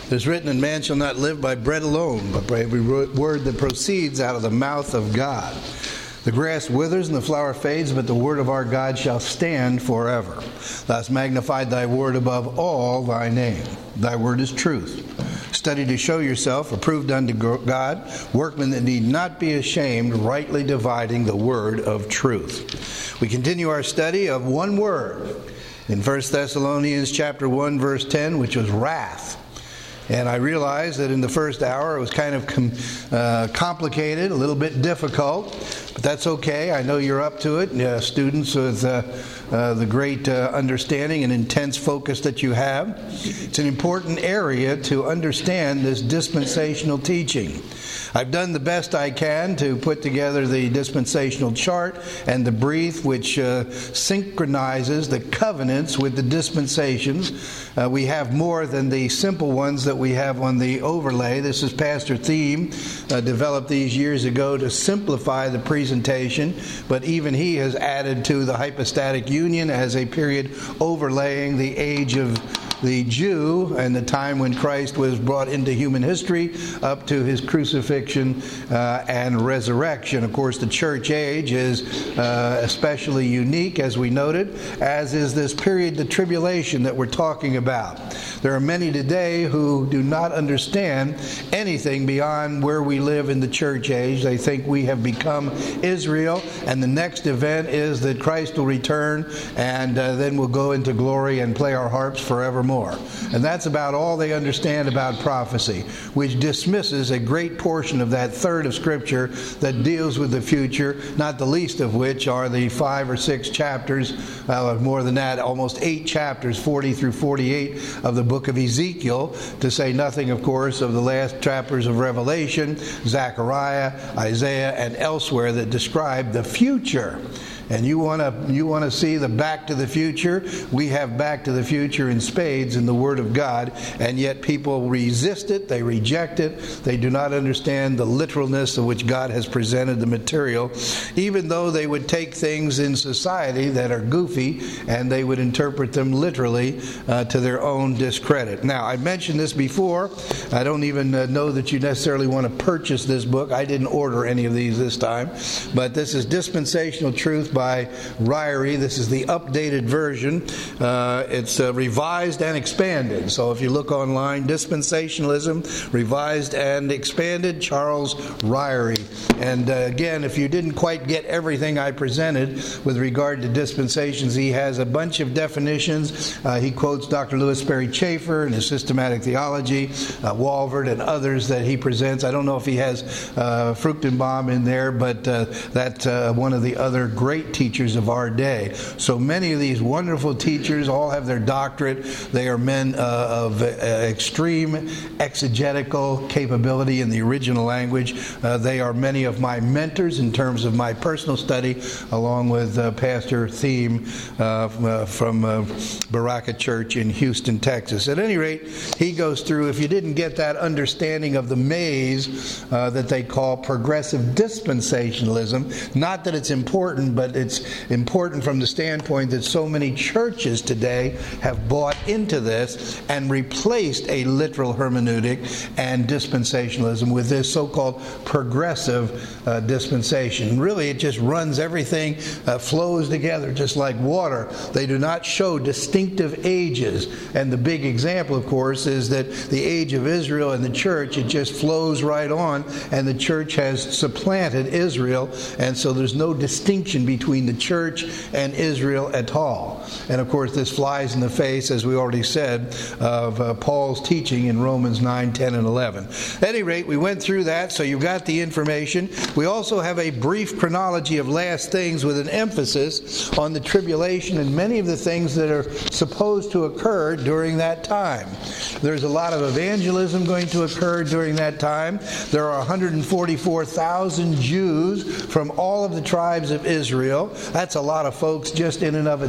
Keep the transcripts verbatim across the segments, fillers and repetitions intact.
It is written, and man shall not live by bread alone, but by every word that proceeds out of the mouth of God. The grass withers and the flower fades, but the word of our God shall stand forever. Thou hast magnified thy word above all thy name. Thy word is truth. Study to show yourself approved unto God, workmen that need not be ashamed, rightly dividing the word of truth. We continue our study of one word in First Thessalonians chapter one, verse ten, which was wrath. And I realized that in the first hour it was kind of com- uh, complicated, a little bit difficult, but that's okay. I know you're up to it. Uh, students with uh, uh, the great uh, understanding and intense focus that you have. It's an important area to understand this dispensational teaching. I've done the best I can to put together the dispensational chart and the brief which uh, synchronizes the covenants with the dispensations. Uh, we have more than the simple ones that we have on the overlay. This is Pastor Thiem, uh, developed these years ago to simplify the presentation, but even he has added to the hypostatic union as a period overlaying the age of the Jew and the time when Christ was brought into human history up to his crucifixion uh, and resurrection. Of course, the church age is uh, especially unique, as we noted, as is this period, the tribulation that we're talking about. There are many today who do not understand anything beyond where we live in the church age. They think we have become Israel, and the next event is that Christ will return, and uh, then we'll go into glory and play our harps forevermore. And that's about all they understand about prophecy, which dismisses a great portion of that third of Scripture that deals with the future, not the least of which are the five or six chapters, uh, more than that, almost eight chapters, forty through forty-eight of the book of Ezekiel, to say nothing, of course, of the last chapters of Revelation, Zechariah, Isaiah, and elsewhere that describe the future. And you want to you want to see the Back to the Future? We have Back to the Future in spades in the Word of God, and yet people resist it, they reject it, they do not understand the literalness of which God has presented the material, even though they would take things in society that are goofy and they would interpret them literally uh, to their own discredit. Now, I mentioned this before. I don't even uh, know that you necessarily want to purchase this book. I didn't order any of these this time, but this is Dispensational Truth by Ryrie. This is the updated version. Uh, it's uh, revised and expanded. So if you look online, Dispensationalism, Revised and Expanded, Charles Ryrie. And uh, again, if you didn't quite get everything I presented with regard to dispensations, he has a bunch of definitions. Uh, he quotes Doctor Louis Sperry Chafer in his Systematic Theology, uh, Walvoord, and others that he presents. I don't know if he has uh, Fruchtenbaum in there, but uh, that's uh, one of the other great teachers of our day. So many of these wonderful teachers all have their doctorate. They are men uh, of uh, extreme exegetical capability in the original language. Uh, they are many of my mentors in terms of my personal study, along with uh, Pastor Thiem uh, from uh, Baraka Church in Houston, Texas. At any rate, he goes through, if you didn't get that understanding of the maze uh, that they call progressive dispensationalism, not that it's important, but it's important from the standpoint that so many churches today have bought into this and replaced a literal hermeneutic and dispensationalism with this so-called progressive uh, dispensation. Really, it just runs everything, uh, flows together just like water. They do not show distinctive ages. And the big example, of course, is that the age of Israel and the church, it just flows right on, and the church has supplanted Israel, and so there's no distinction between between the church and Israel at all. And of course, this flies in the face, as we already said, of uh, Paul's teaching in Romans nine, ten, and eleven. At any rate, we went through that, so you've got the information. We also have a brief chronology of last things with an emphasis on the tribulation and many of the things that are supposed to occur during that time. There's a lot of evangelism going to occur during that time. There are one hundred forty-four thousand Jews from all of the tribes of Israel. That's a lot of folks just in and of itself.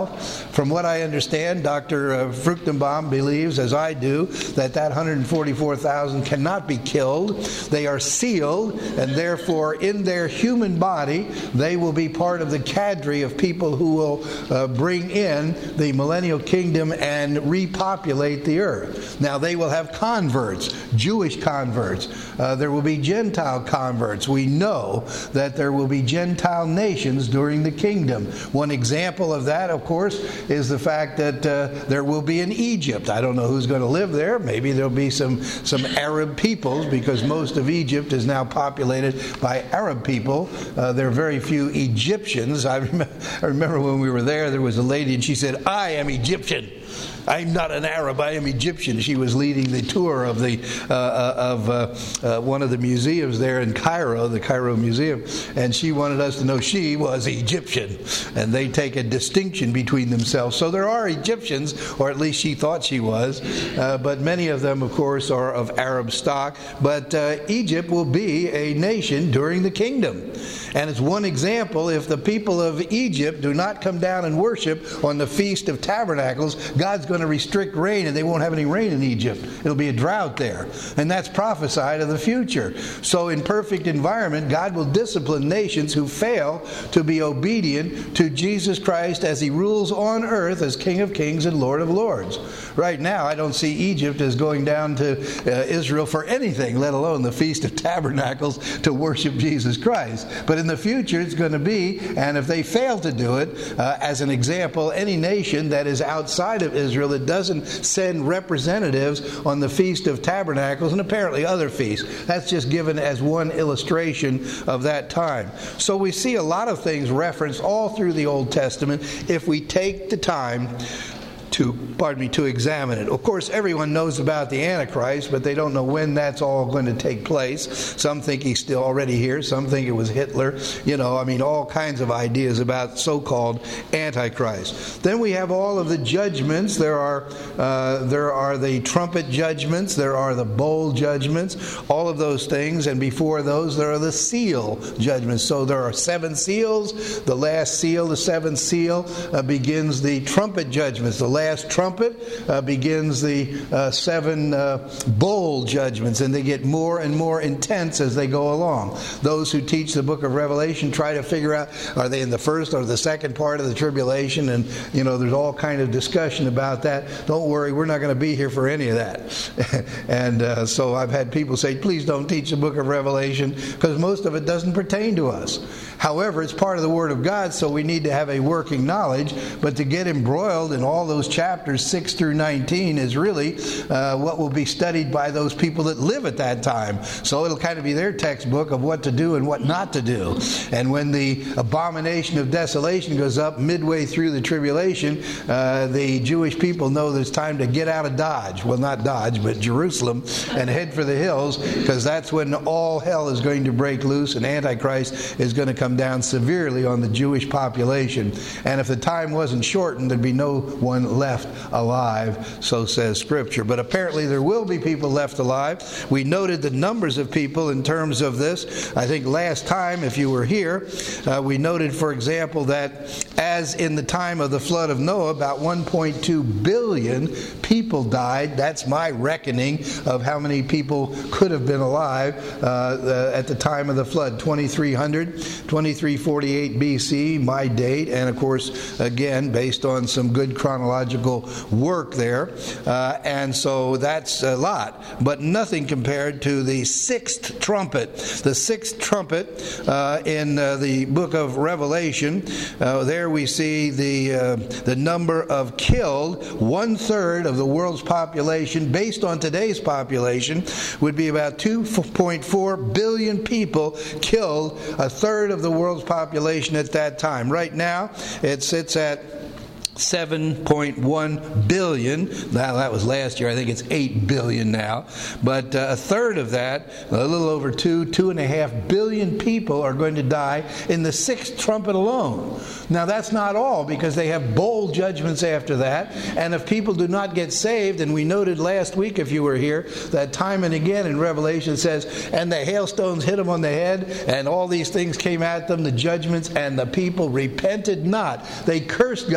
from what I understand, Doctor Uh, Fruchtenbaum believes, as I do, that that one hundred forty-four thousand cannot be killed. They are sealed, and therefore in their human body, they will be part of the cadre of people who will uh, bring in the millennial kingdom and repopulate the earth. Now, they will have converts, Jewish converts. Uh, there will be Gentile converts. We know that there will be Gentile nations during the kingdom. One example of that, of course, is the fact that uh, there will be in Egypt. I don't know who's going to live there. Maybe there'll be some, some Arab peoples, because most of Egypt is now populated by Arab people. Uh, there are very few Egyptians. I, rem- I remember when we were there, there was a lady and she said, "I am Egyptian. I'm not an Arab, I am Egyptian." She was leading the tour of the uh, of uh, uh, one of the museums there in Cairo, the Cairo Museum, and she wanted us to know she was Egyptian, and they take a distinction between themselves. So there are Egyptians, or at least she thought she was, uh, but many of them, of course, are of Arab stock. But uh, Egypt will be a nation during the kingdom. And it's one example. If the people of Egypt do not come down and worship on the Feast of Tabernacles, God's going to restrict rain, and they won't have any rain in Egypt. It'll be a drought there. And that's prophesied of the future. So in perfect environment, God will discipline nations who fail to be obedient to Jesus Christ as He rules on earth as King of Kings and Lord of Lords. Right now, I don't see Egypt as going down to uh, Israel for anything, let alone the Feast of Tabernacles, to worship Jesus Christ. But in the future, it's going to be, and if they fail to do it, uh, as an example, any nation that is outside of Israel that doesn't send representatives on the Feast of Tabernacles, and apparently other feasts, that's just given as one illustration of that time. So we see a lot of things referenced all through the Old Testament if we take the time to, pardon me, to examine it. Of course, everyone knows about the Antichrist, but they don't know when that's all going to take place. Some think he's still already here. Some think it was Hitler. You know, I mean, all kinds of ideas about so-called Antichrist. Then we have all of the judgments. There are uh, there are the trumpet judgments. There are the bowl judgments. All of those things. And before those, there are the seal judgments. So there are seven seals. The last seal, the seventh seal, uh, begins the trumpet judgments. The last trumpet uh, begins the uh, seven uh, bowl judgments, and they get more and more intense as they go along. Those who teach the book of Revelation try to figure out, are they in the first or the second part of the tribulation? And, you know, there's all kind of discussion about that. Don't worry, we're not going to be here for any of that. and uh, so I've had people say, please don't teach the book of Revelation, because most of it doesn't pertain to us. However, it's part of the Word of God, so we need to have a working knowledge. But to get embroiled in all those chapters six through nineteen is really uh, what will be studied by those people that live at that time. So it'll kind of be their textbook of what to do and what not to do. And when the abomination of desolation goes up midway through the tribulation, uh, the Jewish people know that it's time to get out of Dodge. Well, not Dodge, but Jerusalem, and head for the hills, because that's when all hell is going to break loose and Antichrist is going to come down severely on the Jewish population. And if the time wasn't shortened, there'd be no one left alive, so says Scripture. But apparently there will be people left alive. We noted the numbers of people in terms of this. I think last time, if you were here, uh, we noted, for example, that as in the time of the flood of Noah, about one point two billion people died. That's my reckoning of how many people could have been alive uh, at the time of the flood. twenty-three hundred, twenty-three forty-eight B C, my date, and of course, again, based on some good chronological work there. Uh, and so that's a lot, but nothing compared to the sixth trumpet. The sixth trumpet uh, in uh, the book of Revelation, uh, there we see the, uh, the number of killed. One third of the world's population, based on today's population, would be about two point four billion people killed, a third of the world's population at that time. Right now, it sits at seven point one billion. Now, that was last year. I think it's eight billion now. But uh, a third of that, a little over two, two and a half billion people are going to die in the sixth trumpet alone. Now, that's not all, because they have bowl judgments after that. And if people do not get saved, and we noted last week, if you were here, that time and again in Revelation it says, and the hailstones hit them on the head, and all these things came at them, the judgments, and the people repented not. They cursed God. They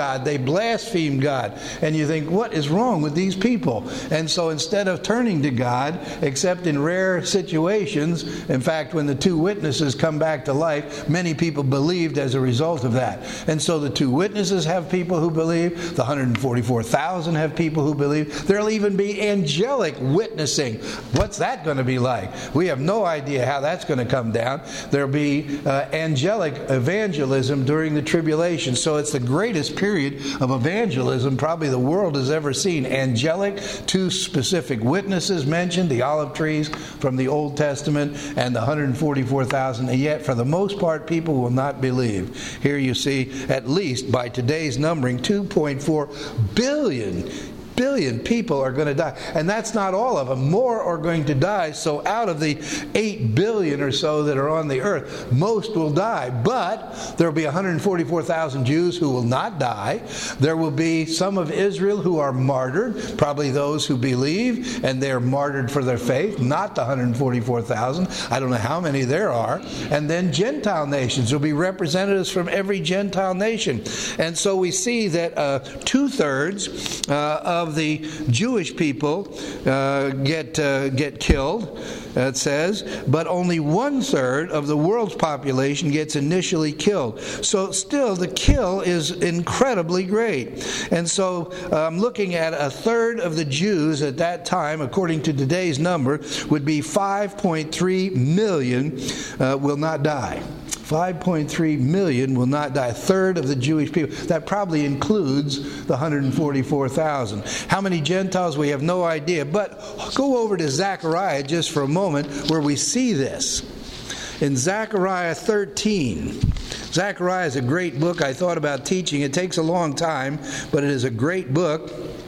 blaspheme God. And you think, what is wrong with these people? And so instead of turning to God, except in rare situations, in fact, when the two witnesses come back to life, many people believed as a result of that. And so the two witnesses have people who believe. The one hundred forty-four thousand have people who believe. There'll even be angelic witnessing. What's that going to be like? We have no idea how that's going to come down. There'll be uh, angelic evangelism during the tribulation. So it's the greatest period of evangelism probably the world has ever seen. Angelic, two specific witnesses mentioned, the olive trees from the Old Testament and the one hundred forty-four thousand. And yet, for the most part, people will not believe. Here you see, at least by today's numbering, two point four billion billion people are going to die. And that's not all of them. More are going to die. So out of the eight billion or so that are on the earth, most will die. But there will be one hundred forty-four thousand Jews who will not die. There will be some of Israel who are martyred, probably those who believe, and they're martyred for their faith, not the one hundred forty-four thousand. I don't know how many there are. And then Gentile nations. There will be representatives from every Gentile nation. And so we see that uh, two-thirds uh, of the Jewish people uh, get uh, get killed, uh, it says, but only one-third of the world's population gets initially killed. So still, the kill is incredibly great. And so I'm um, looking at a third of the Jews at that time, according to today's number, would be five point three million uh, will not die. five point three million will not die. A third of the Jewish people. That probably includes the one hundred forty-four thousand. How many Gentiles? We have no idea. But go over to Zechariah just for a moment where we see this. In Zechariah thirteen. Zechariah is a great book. I thought about teaching. It takes a long time, but it is a great book.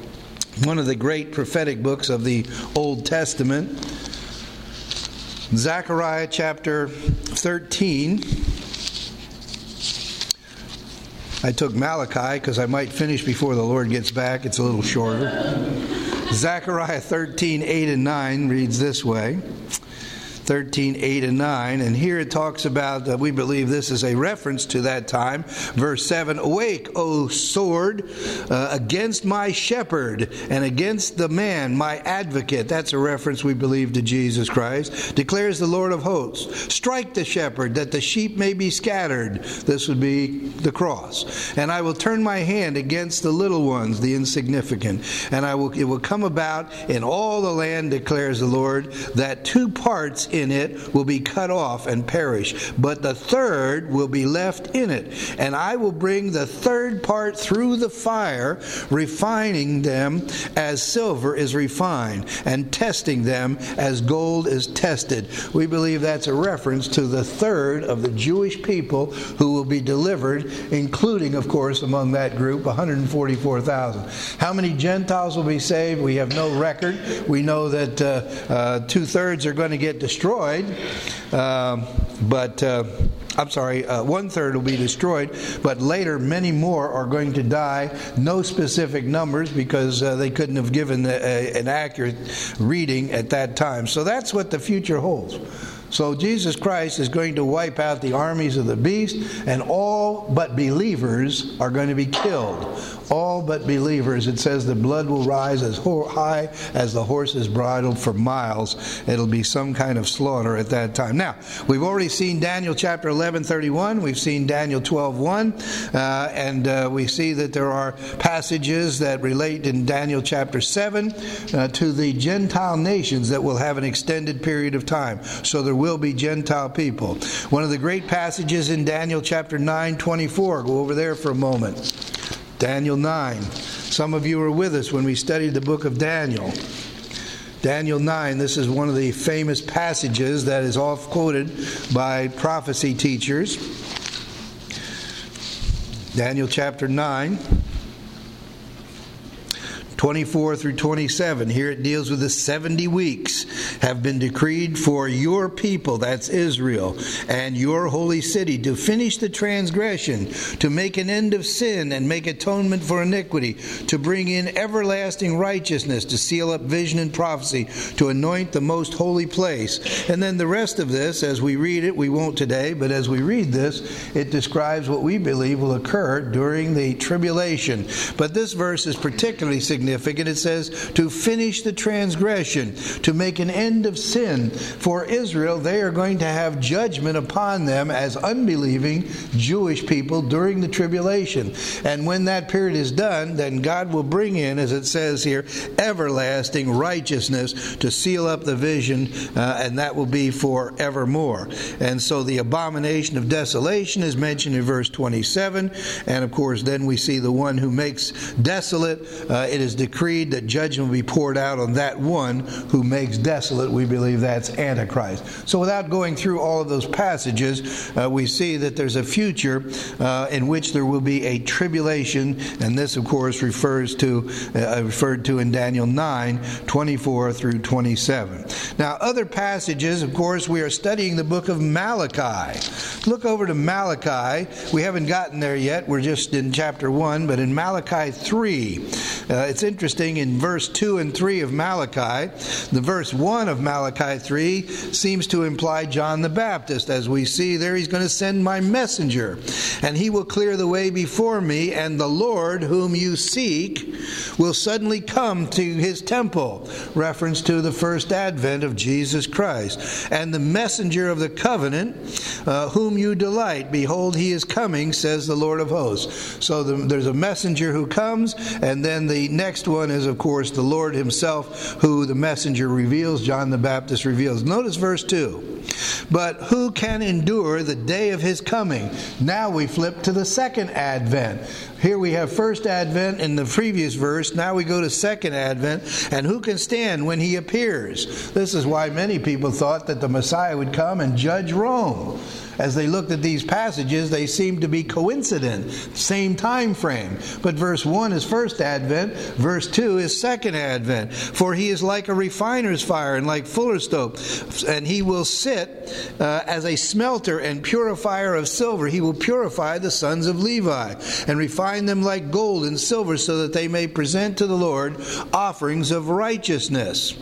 One of the great prophetic books of the Old Testament. Zechariah chapter thirteen. I took Malachi because I might finish before the Lord gets back. It's a little shorter. Zechariah thirteen, eight and nine reads this way. thirteen, eight and nine. And here it talks about, uh, we believe this is a reference to that time. Verse seven, awake, O sword, uh, against my shepherd and against the man, my advocate. That's a reference, we believe, to Jesus Christ. Declares the Lord of hosts. Strike the shepherd that the sheep may be scattered. This would be the cross. And I will turn my hand against the little ones, the insignificant. And I will, it will come about in all the land, declares the Lord, that two parts in it will be cut off and perish, but the third will be left in it. And I will bring the third part through the fire, refining them as silver is refined, and testing them as gold is tested. We believe that's a reference to the third of the Jewish people who will be delivered, including, of course, among that group, one hundred forty-four thousand. How many Gentiles will be saved? We have no record. We know that uh, uh, two-thirds are going to get destroyed. Destroyed, um, but uh, I'm sorry, uh, one third will be destroyed, but later many more are going to die. No specific numbers because uh, they couldn't have given a, a, an accurate reading at that time. So that's what the future holds. So Jesus Christ is going to wipe out the armies of the beast, and all but believers are going to be killed. All but believers. It says the blood will rise as high as the horse is bridled for miles. It'll be some kind of slaughter at that time. Now, we've already seen Daniel chapter eleven thirty-one. We've seen Daniel twelve one. Uh, and uh, we see that there are passages that relate in Daniel chapter seven uh, to the Gentile nations that will have an extended period of time. So there will be Gentile people. One of the great passages in Daniel chapter nine twenty-four. Go over there for a moment. Daniel nine. Some of you were with us when we studied the book of Daniel. Daniel nine, this is one of the famous passages that is oft quoted by prophecy teachers. Daniel chapter nine. twenty-four through twenty-seven. Here it deals with the seventy weeks have been decreed for your people, that's Israel, and your holy city, to finish the transgression, to make an end of sin and make atonement for iniquity, to bring in everlasting righteousness, to seal up vision and prophecy, to anoint the most holy place. And then the rest of this, as we read it, we won't today, but as we read this, it describes what we believe will occur during the tribulation. But this verse is particularly significant. It says, to finish the transgression, to make an end of sin. For Israel, they are going to have judgment upon them as unbelieving Jewish people during the tribulation. And when that period is done, then God will bring in, as it says here, everlasting righteousness to seal up the vision, uh, and that will be forevermore. And so the abomination of desolation is mentioned in verse twenty-seven, and of course then we see the one who makes desolate. Uh, it is decreed that judgment will be poured out on that one who makes desolate. We believe that's Antichrist. So without going through all of those passages, uh, we see that there's a future uh, in which there will be a tribulation, and this of course refers to uh, referred to in Daniel nine, twenty-four through twenty-seven. Now other passages, of course, we are studying the book of Malachi. Look over to Malachi. We haven't gotten there yet. We're just in chapter one, but in Malachi three, uh, it's interesting, in verse two and three of Malachi, the verse one of Malachi three seems to imply John the Baptist. As we see there, he's going to send my messenger, and he will clear the way before me, and the Lord whom you seek will suddenly come to his temple. Reference to the first advent of Jesus Christ. And the messenger of the covenant, uh, whom you delight, behold, he is coming, says the Lord of hosts. So the, there's a messenger who comes, and then the next one is, of course, the Lord himself, who the messenger reveals, John the Baptist reveals. Notice verse two. But who can endure the day of his coming? Now we flip to the second advent. Here we have first advent in the previous verse. Now we go to second advent. And who can stand when he appears? This is why many people thought that the Messiah would come and judge Rome. As they looked at these passages, they seemed to be coincident, same time frame. But verse one is first advent, verse two is second advent. For he is like a refiner's fire and like fuller's stove, and he will sit uh, as a smelter and purifier of silver. He will purify the sons of Levi and refine them like gold and silver, so that they may present to the Lord offerings of righteousness.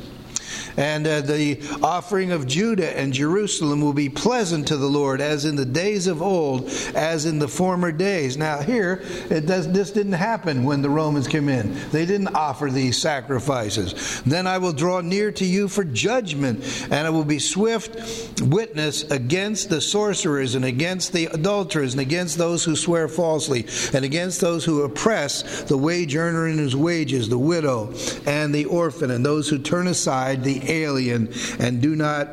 And uh, the offering of Judah and Jerusalem will be pleasant to the Lord, as in the days of old, as in the former days. Now here, it does, this didn't happen when the Romans came in. They didn't offer these sacrifices. Then I will draw near to you for judgment, and I will be swift witness against the sorcerers, and against the adulterers, and against those who swear falsely, and against those who oppress the wage earner in his wages, the widow and the orphan, and those who turn aside the alien and do not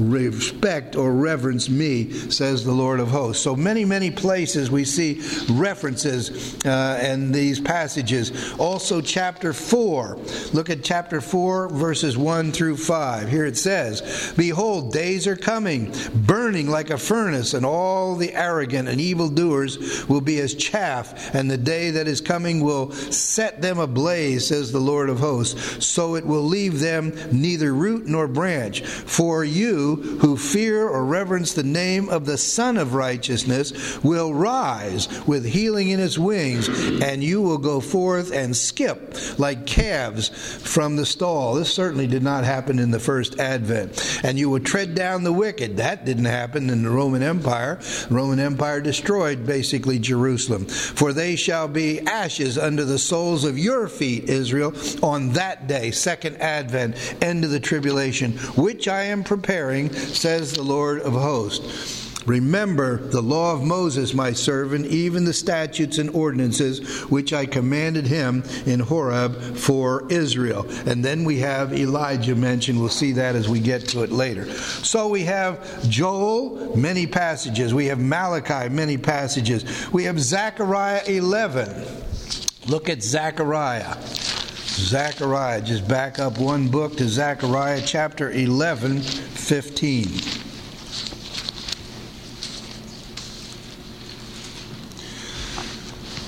respect or reverence me, says the Lord of hosts. So many, many places we see references uh, in these passages. Also chapter four. Look at chapter four, verses one through five. Here it says, behold, days are coming, burning like a furnace, and all the arrogant and evildoers will be as chaff, and the day that is coming will set them ablaze, says the Lord of hosts. So it will leave them neither root nor branch. For you who fear or reverence the name of the Son of Righteousness will rise with healing in its wings, and you will go forth and skip like calves from the stall. This certainly did not happen in the first advent. And you will tread down the wicked. That didn't happen in the Roman Empire. The Roman Empire destroyed basically Jerusalem. For they shall be ashes under the soles of your feet, Israel, on that day, second advent, end of the tribulation, which I am preparing, says the Lord of hosts. Remember the law of Moses, my servant, even the statutes and ordinances which I commanded him in Horeb for Israel. And then we have Elijah mentioned. We'll see that as we get to it later. So we have Joel, many passages. We have Malachi, many passages. We have Zechariah eleven. Look at Zechariah. Zechariah, just back up one book to Zechariah chapter eleven, fifteen.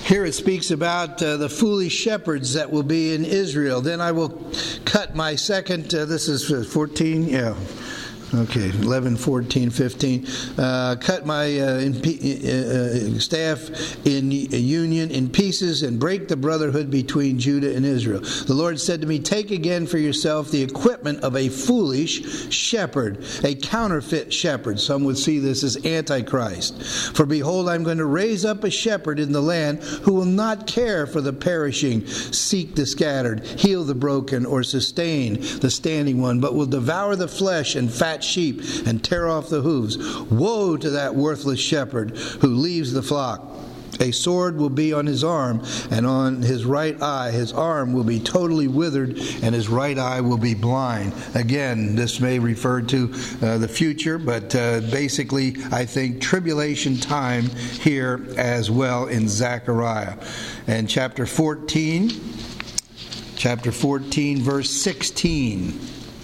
Here it speaks about uh, the foolish shepherds that will be in Israel. Then I will cut my second, uh, this is fourteen, yeah. Okay, eleven, fourteen, fifteen. Uh, cut my uh, in pe- uh, staff in union in pieces and break the brotherhood between Judah and Israel. The Lord said to me, take again for yourself the equipment of a foolish shepherd, a counterfeit shepherd. Some would see this as Antichrist. For behold, I'm going to raise up a shepherd in the land who will not care for the perishing, seek the scattered, heal the broken, or sustain the standing one, but will devour the flesh and fat sheep and tear off the hooves. Woe to that worthless shepherd who leaves the flock. A sword will be on his arm, and on his right eye. His arm will be totally withered, and his right eye will be blind. Again, this may refer to uh, the future, but uh, basically, I think tribulation time here as well in Zechariah. And chapter fourteen, chapter fourteen, verse sixteen.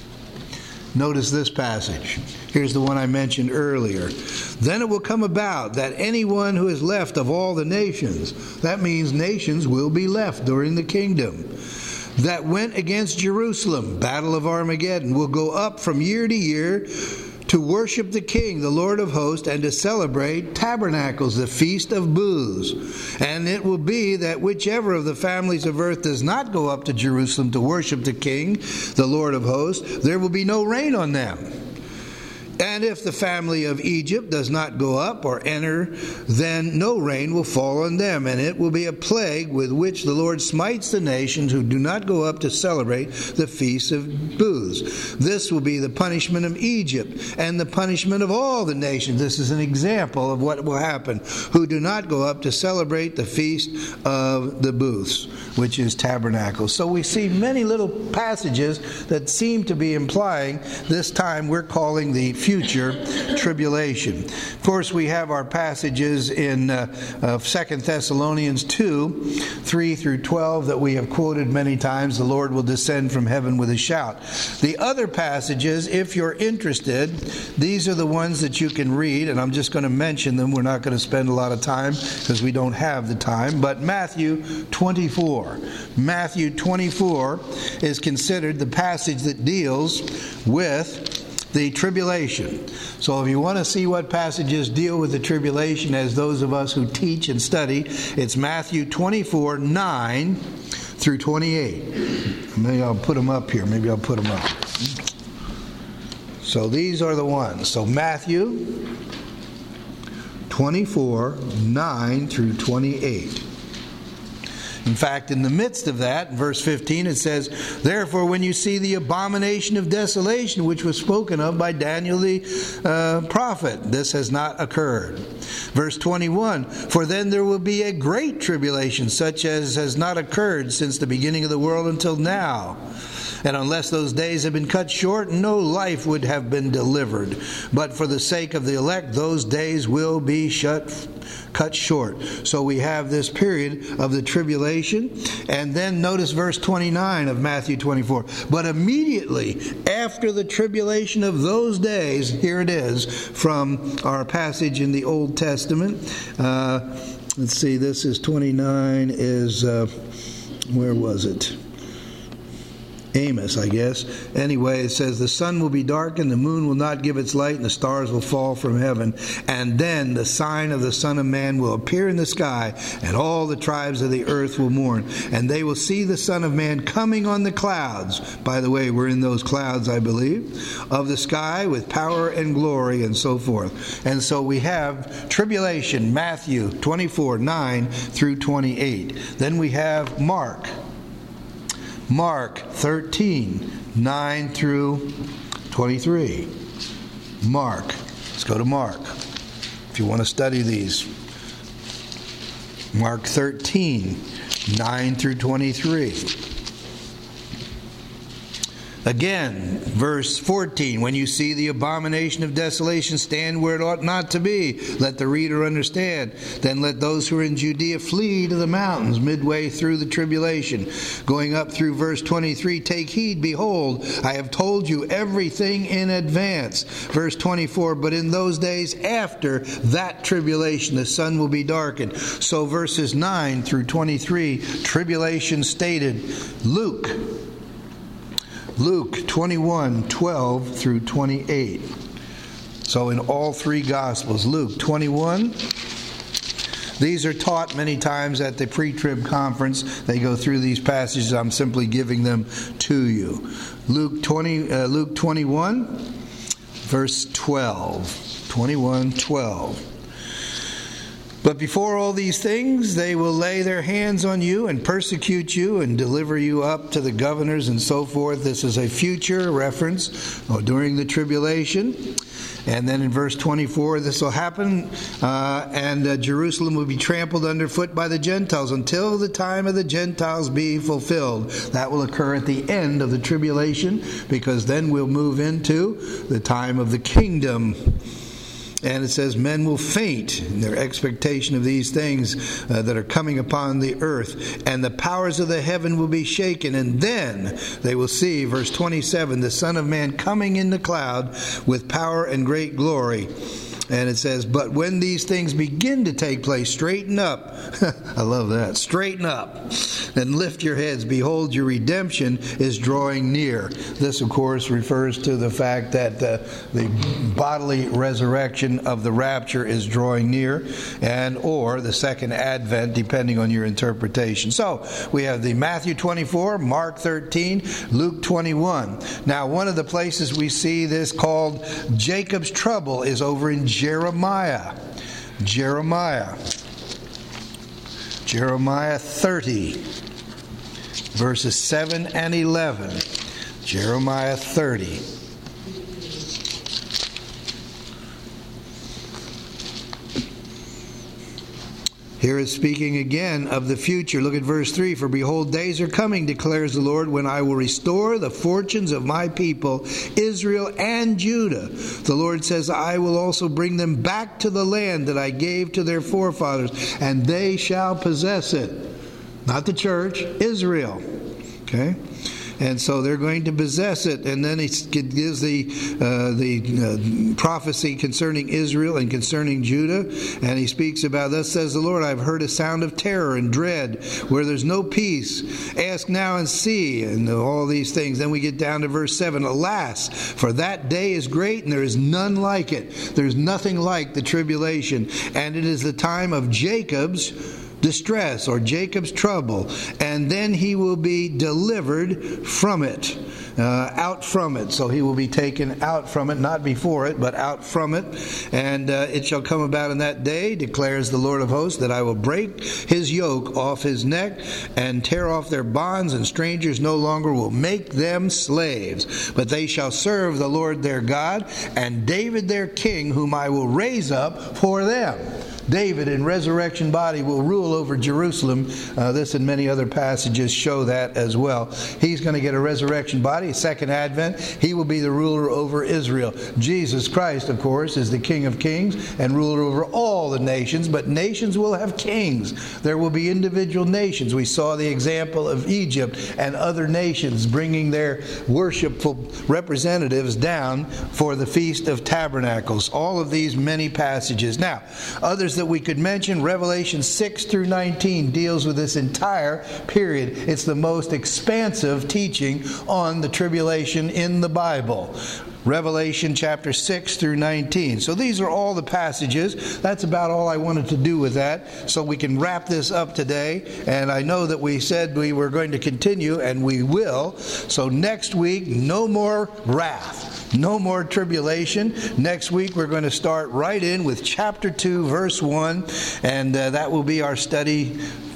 Notice this passage. Here's the one I mentioned earlier. Then it will come about that anyone who is left of all the nations, that means nations will be left during the kingdom, that went against Jerusalem, Battle of Armageddon, will go up from year to year to worship the King, the Lord of hosts, and to celebrate tabernacles, the feast of booths. And it will be that whichever of the families of earth does not go up to Jerusalem to worship the King, the Lord of hosts, there will be no rain on them. And if the family of Egypt does not go up or enter, then no rain will fall on them, and it will be a plague with which the Lord smites the nations who do not go up to celebrate the feast of booths. This will be the punishment of Egypt and the punishment of all the nations. This is an example of what will happen, who do not go up to celebrate the feast of the booths, which is tabernacles. So we see many little passages that seem to be implying this time we're calling the future tribulation. Of course, we have our passages in uh, uh, Second Thessalonians two, three through twelve that we have quoted many times. The Lord will descend from heaven with a shout. The other passages, if you're interested, these are the ones that you can read, and I'm just going to mention them. We're not going to spend a lot of time because we don't have the time. But Matthew twenty-four. Matthew twenty-four is considered the passage that deals with the tribulation. So if you want to see what passages deal with the tribulation as those of us who teach and study, it's Matthew twenty-four, nine through twenty-eight. Maybe I'll put them up here. Maybe I'll put them up. So these are the ones. So Matthew twenty-four, nine through twenty-eight. In fact, in the midst of that, in verse fifteen, it says, therefore, when you see the abomination of desolation, which was spoken of by Daniel the uh, prophet, this has not occurred. Verse twenty-one, for then there will be a great tribulation, such as has not occurred since the beginning of the world until now. And unless those days had been cut short, no life would have been delivered. But for the sake of the elect, those days will be shut cut short. So we have this period of the tribulation. And then notice verse twenty-nine of Matthew twenty-four. But immediately after the tribulation of those days, here it is from our passage in the Old Testament. Uh, let's see, this is twenty-nine is, uh, where was it? Amos, I guess. Anyway, it says, the sun will be darkened, the moon will not give its light, and the stars will fall from heaven. And then the sign of the Son of Man will appear in the sky, and all the tribes of the earth will mourn. And they will see the Son of Man coming on the clouds. By the way, we're in those clouds, I believe, of the sky with power and glory and so forth. And so we have tribulation, Matthew twenty-four, nine through twenty-eight. Then we have Mark. Mark thirteen, nine through twenty-three. Mark. Let's go to Mark. If you want to study these. Mark thirteen, nine through twenty-three. Again, verse fourteen, when you see the abomination of desolation stand where it ought not to be, let the reader understand. Then let those who are in Judea flee to the mountains midway through the tribulation. Going up through verse twenty-three, take heed, behold, I have told you everything in advance. Verse twenty-four, but in those days after that tribulation, the sun will be darkened. So verses nine through twenty-three, tribulation stated. Luke. Luke twenty-one, twelve through twenty-eight. So in all three Gospels, Luke twenty-one. These are taught many times at the pre-trib conference. They go through these passages. I'm simply giving them to you. Luke twenty, uh, Luke twenty-one, verse twelve. twenty-one, twelve. But before all these things, they will lay their hands on you and persecute you and deliver you up to the governors and so forth. This is a future reference oh, during the tribulation. And then in verse twenty-four, this will happen, uh, and uh, Jerusalem will be trampled underfoot by the Gentiles until the time of the Gentiles be fulfilled. That will occur at the end of the tribulation, because then we'll move into the time of the kingdom. And it says men will faint in their expectation of these things uh, that are coming upon the earth. And the powers of the heaven will be shaken. And then they will see, verse twenty-seven, the Son of Man coming in the cloud with power and great glory. And it says, but when these things begin to take place, straighten up. I love that. Straighten up and lift your heads. Behold, your redemption is drawing near. This, of course, refers to the fact that uh, the bodily resurrection of the rapture is drawing near, and or the second advent, depending on your interpretation. So we have the Matthew twenty-four, Mark thirteen, Luke twenty-one. Now, one of the places we see this called Jacob's trouble is over in Jeremiah. Jeremiah. Jeremiah thirty, verses seven and eleven. Jeremiah thirty. Here it's speaking again of the future. Look at verse three. For behold, days are coming, declares the Lord, when I will restore the fortunes of my people, Israel and Judah. The Lord says, I will also bring them back to the land that I gave to their forefathers, and they shall possess it. Not the church, Israel. Okay? And so they're going to possess it. And then he gives the uh, the uh, prophecy concerning Israel and concerning Judah. And he speaks about, thus says the Lord, I've heard a sound of terror and dread where there's no peace. Ask now and see, and all these things. Then we get down to verse seven. Alas, for that day is great and there is none like it. There's nothing like the tribulation. And it is the time of Jacob's distress, or Jacob's trouble, and then he will be delivered from it, uh, out from it. So he will be taken out from it, not before it, but out from it. And uh, it shall come about in that day, declares the Lord of hosts, that I will break his yoke off his neck and tear off their bonds, and strangers no longer will make them slaves. But they shall serve the Lord their God, and David their king, whom I will raise up for them. David in resurrection body will rule over Jerusalem. Uh, this and many other passages show that as well. He's going to get a resurrection body, a second advent. He will be the ruler over Israel. Jesus Christ, of course, is the King of kings and ruler over all the nations, but nations will have kings. There will be individual nations. We saw the example of Egypt and other nations bringing their worshipful representatives down for the Feast of Tabernacles. All of these many passages. Now, others that we could mention, Revelation six through nineteen deals with this entire period. It's the most expansive teaching on the tribulation in the Bible. Revelation chapter six through nineteen. So these are all the passages. That's about all I wanted to do with that. So we can wrap this up today. And I know that we said we were going to continue, and we will. So next week, no more wrath. No more tribulation. Next week we're going to start right in with chapter two, verse one. And uh, that will be our study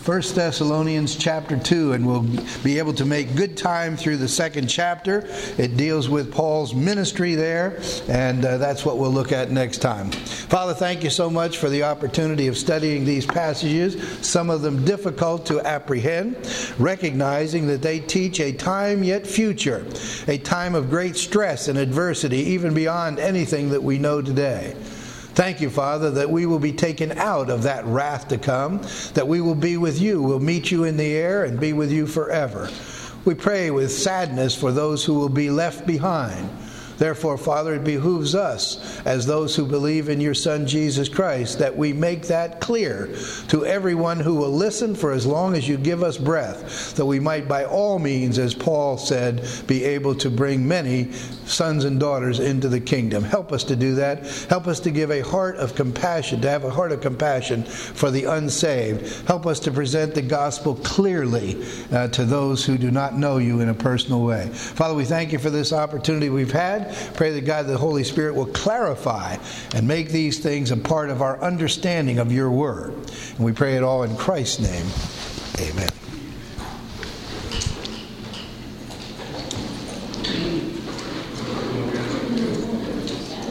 First Thessalonians chapter two, and we'll be able to make good time through the second chapter. It deals with Paul's ministry there, and uh, that's what we'll look at next time. Father, thank you so much for the opportunity of studying these passages, some of them difficult to apprehend, recognizing that they teach a time yet future, a time of great stress and adversity, even beyond anything that we know today. Thank you, Father, that we will be taken out of that wrath to come, that we will be with you. We'll meet you in the air and be with you forever. We pray with sadness for those who will be left behind. Therefore, Father, it behooves us, as those who believe in your Son, Jesus Christ, that we make that clear to everyone who will listen for as long as you give us breath, that we might by all means, as Paul said, be able to bring many sons and daughters into the kingdom. Help us to do that. Help us to give a heart of compassion, to have a heart of compassion for the unsaved. Help us to present the gospel clearly uh, to those who do not know you in a personal way. Father, we thank you for this opportunity we've had. Pray that God, the Holy Spirit, will clarify and make these things a part of our understanding of your word. And we pray it all in Christ's name. Amen.